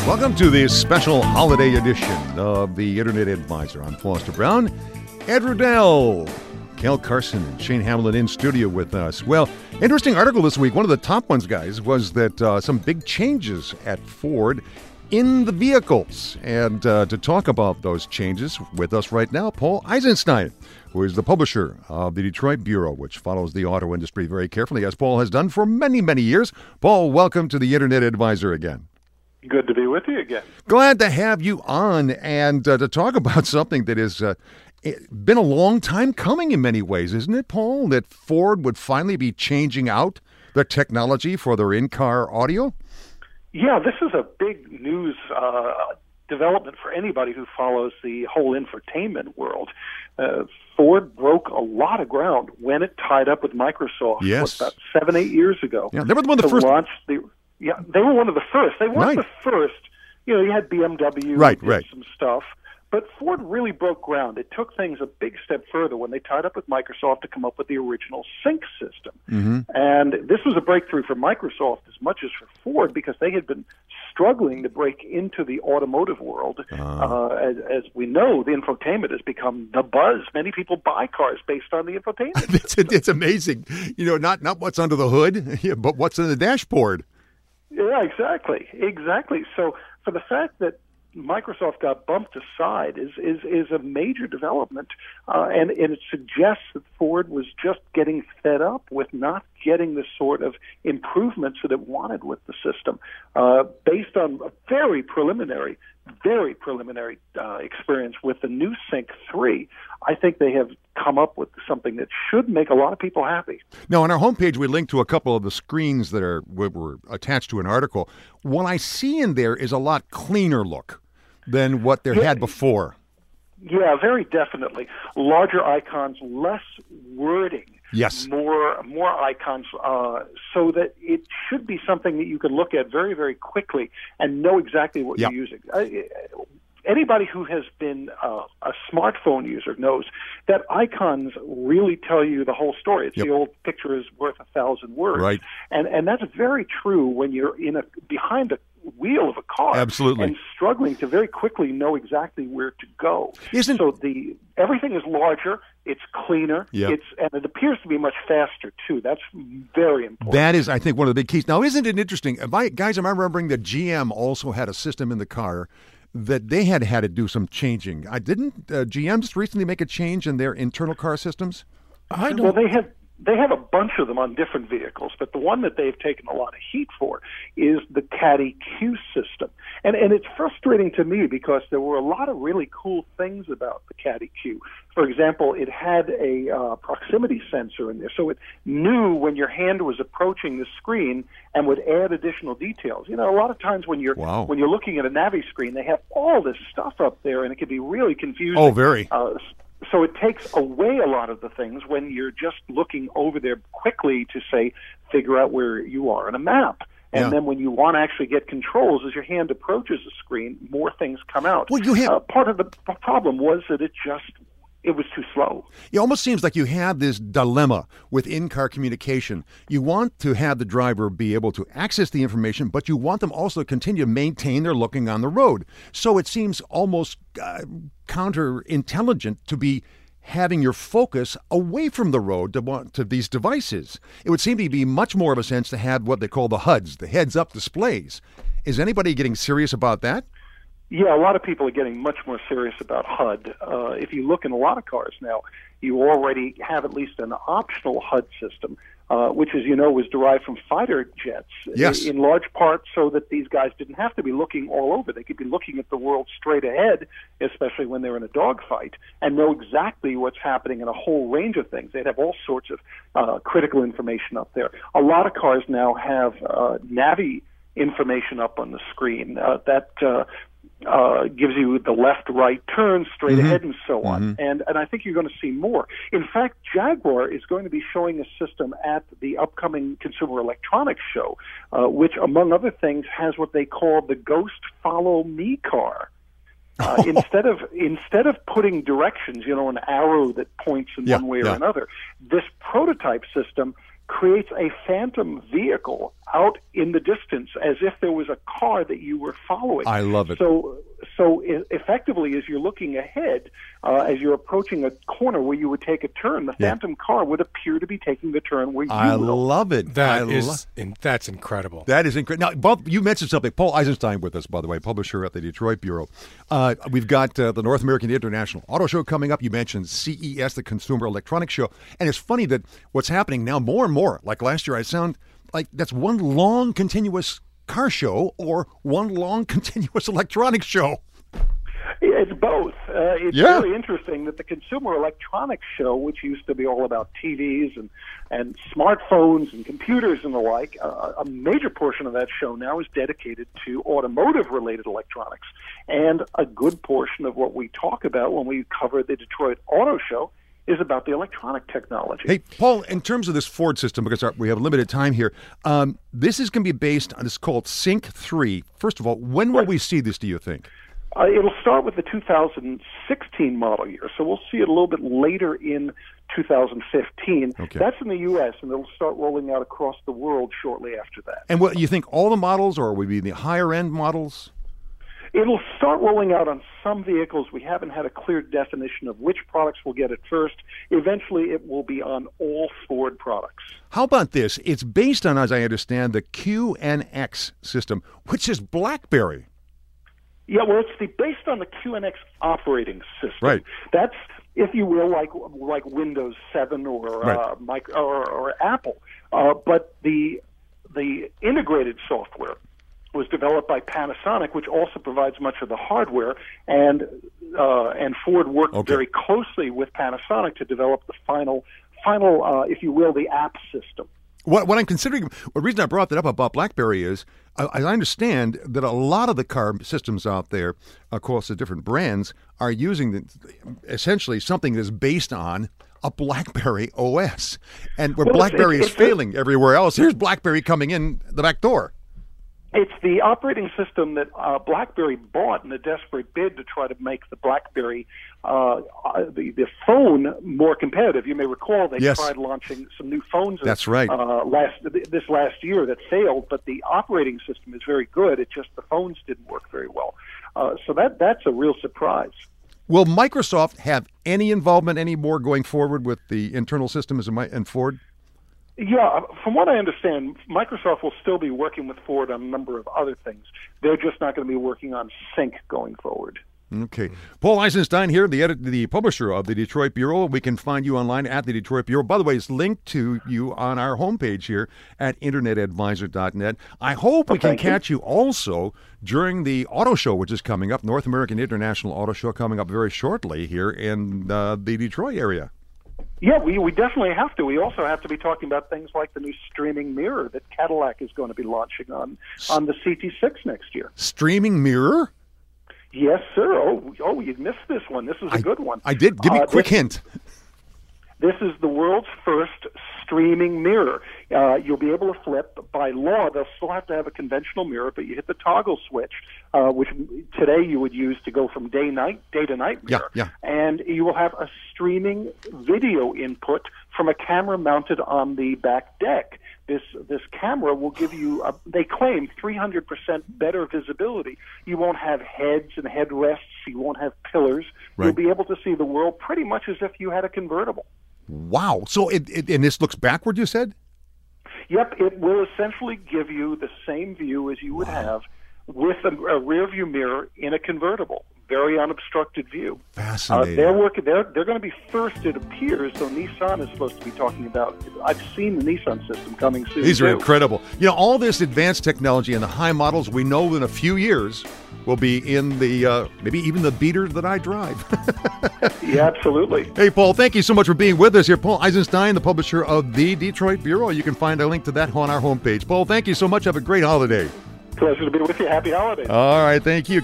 Welcome to this special holiday edition of the Internet Advisor. I'm Foster Brown. Ed Rudell, Cal Carson, and Shane Hamlin in studio with us. Well, interesting article this week. One of the top ones, guys, was that some big changes at Ford in the vehicles. And to talk about those changes with us right now, Paul Eisenstein, who is the publisher of the Detroit Bureau, which follows the auto industry very carefully, as Paul has done for many, many years. Paul, welcome to the Internet Advisor again. Good to be with you again. Glad to have you on and to talk about something that has been a long time coming in many ways, isn't it, Paul? That Ford would finally be changing out the technology for their in-car audio? Yeah, this is a big news development for anybody who follows the whole infotainment world. Ford broke a lot of ground when it tied up with Microsoft about 7-8 years ago. Yeah, they were one of the first. Yeah, they were one of the first. They weren't the first. You know, you had BMW and some stuff. But Ford really broke ground. It took things a big step further when they tied up with Microsoft to come up with the original sync system. Mm-hmm. And this was a breakthrough for Microsoft as much as for Ford because they had been struggling to break into the automotive world. As we know, the infotainment has become the buzz. Many people buy cars based on the infotainment. It's amazing. You know, not what's under the hood, but what's in the dashboard. Yeah, exactly. So for the fact that Microsoft got bumped aside is a major development, and it suggests that Ford was just getting fed up with not getting the sort of improvements that it wanted with the system. Based on a very preliminary experience with the new Sync 3, I think they have come up with something that should make a lot of people happy. Now, on our homepage, we linked to a couple of the screens that were attached to an article. What I see in there is a lot cleaner look than what they had before. Yeah, very definitely. Larger icons, less wording. Yes. More icons, so that it should be something that you can look at very, very quickly and know exactly what you're using. Anybody who has been a smartphone user knows that icons really tell you the whole story. It's the old picture is worth 1,000 words. Right. And that's very true when you're behind a wheel of a car. Absolutely. And struggling to very quickly know exactly where to go. Everything is larger, it's cleaner, and it appears to be much faster too. That's very important. That is, I think, one of the big keys. Now, isn't it interesting? Am I remembering that GM also had a system in the car that they had to do some changing. Didn't GM just recently make a change in their internal car systems? Well, they have a bunch of them on different vehicles, but the one that they've taken a lot of heat for is the Caddy Q system. And it's frustrating to me because there were a lot of really cool things about the Caddy Q. For example, it had a proximity sensor in there, so it knew when your hand was approaching the screen and would add additional details. You know, a lot of times when you're looking at a Navi screen, they have all this stuff up there, and it can be really confusing. Oh, very. So it takes away a lot of the things when you're just looking over there quickly to, say, figure out where you are on a map. And then when you want to actually get controls, as your hand approaches the screen, more things come out. Well, part of the problem was that it was too slow. It almost seems like you have this dilemma with in-car communication. You want to have the driver be able to access the information, but you want them also to continue to maintain their looking on the road. So it seems almost counterintelligent to be having your focus away from the road to these devices. It would seem to be much more of a sense to have what they call the HUDs, the heads-up displays. Is anybody getting serious about that? Yeah, a lot of people are getting much more serious about HUD. If you look in a lot of cars now, you already have at least an optional HUD system, which, as you know, was derived from fighter jets, in large part so that these guys didn't have to be looking all over. They could be looking at the world straight ahead, especially when they're in a dogfight, and know exactly what's happening in a whole range of things. They'd have all sorts of critical information up there. A lot of cars now have Navi information up on the screen that gives you the left-right turn, straight ahead, and so on. And I think you're going to see more. In fact, Jaguar is going to be showing a system at the upcoming Consumer Electronics Show, which, among other things, has what they call the Ghost Follow Me car. Instead of putting directions, an arrow that points in one way or another, this prototype system creates a phantom vehicle out in the distance as if there was a car that you were following. I love it. So effectively, as you're looking ahead, as you're approaching a corner where you would take a turn, the phantom car would appear to be taking the turn where you I will. love it. That's incredible. That is incredible. Now, Bob, you mentioned something. Paul Eisenstein with us, by the way, publisher at the Detroit Bureau. We've got the North American International Auto Show coming up. You mentioned CES, the Consumer Electronics Show. And it's funny that what's happening now more and more, like last year, I sound like that's one long continuous car show or one long continuous electronics show. It's both. It's very interesting that the Consumer Electronics Show, which used to be all about TVs and smartphones and computers and the like, a major portion of that show now is dedicated to automotive-related electronics. And a good portion of what we talk about when we cover the Detroit Auto Show is about the electronic technology. Hey, Paul, in terms of this Ford system, because we have limited time here, this is going to be based on, it's called Sync 3. First of all, when will we see this, do you think? It'll start with the 2016 model year, so we'll see it a little bit later in 2015. Okay. That's in the U.S., and it'll start rolling out across the world shortly after that. And what you think, all the models, or will it be the higher-end models? It'll start rolling out on some vehicles. We haven't had a clear definition of which products will get it first. Eventually, it will be on all Ford products. How about this? It's based on, as I understand, the QNX system, which is BlackBerry. Yeah, well, it's based on the QNX operating system. Right. That's, if you will, like Windows 7 or or Apple. But the integrated software was developed by Panasonic, which also provides much of the hardware, and Ford worked very closely with Panasonic to develop the final, if you will, the app system. What I'm considering, the reason I brought that up about BlackBerry is, I understand that a lot of the car systems out there, across the different brands, are using essentially something that's based on a BlackBerry OS. And where BlackBerry is failing everywhere else, here's BlackBerry coming in the back door. It's the operating system that BlackBerry bought in a desperate bid to try to make the BlackBerry, the phone, more competitive. You may recall they tried launching some new phones. That's right. This last year that failed, but the operating system is very good. It's just the phones didn't work very well. So that's a real surprise. Will Microsoft have any involvement anymore going forward with the internal systems in Ford? Yeah, from what I understand, Microsoft will still be working with Ford on a number of other things. They're just not going to be working on Sync going forward. Okay. Paul Eisenstein here, the publisher of the Detroit Bureau. We can find you online at the Detroit Bureau. By the way, it's linked to you on our homepage here at internetadvisor.net. I hope we can catch you also during the auto show, which is coming up, North American International Auto Show, coming up very shortly here in the Detroit area. Yeah, we definitely have to. We also have to be talking about things like the new streaming mirror that Cadillac is going to be launching on the CT6 next year. Streaming mirror? Yes, sir. Oh, you missed this one. This is a good one. I did. Give me a quick hint. This is the world's first streaming mirror. You'll be able to flip. By law, they'll still have to have a conventional mirror, but you hit the toggle switch, which today you would use to go from day to night mirror. Yeah. And you will have a streaming video input from a camera mounted on the back deck. This camera will give you, they claim, 300% better visibility. You won't have heads and headrests. You won't have pillars. Right. You'll be able to see the world pretty much as if you had a convertible. Wow. So and this looks backward, you said? Yep. It will essentially give you the same view as you would have with a rear view mirror in a convertible. Very unobstructed view. Fascinating. They're going to be first, it appears, so Nissan is supposed to be talking about. I've seen the Nissan system coming soon. These are incredible. You know, all this advanced technology and the high models, we know in a few years will be in the, maybe even the beater that I drive. Yeah, absolutely. Hey, Paul, thank you so much for being with us here. Paul Eisenstein, the publisher of the Detroit Bureau. You can find a link to that on our homepage. Paul, thank you so much. Have a great holiday. Pleasure to be with you. Happy holidays. All right, thank you.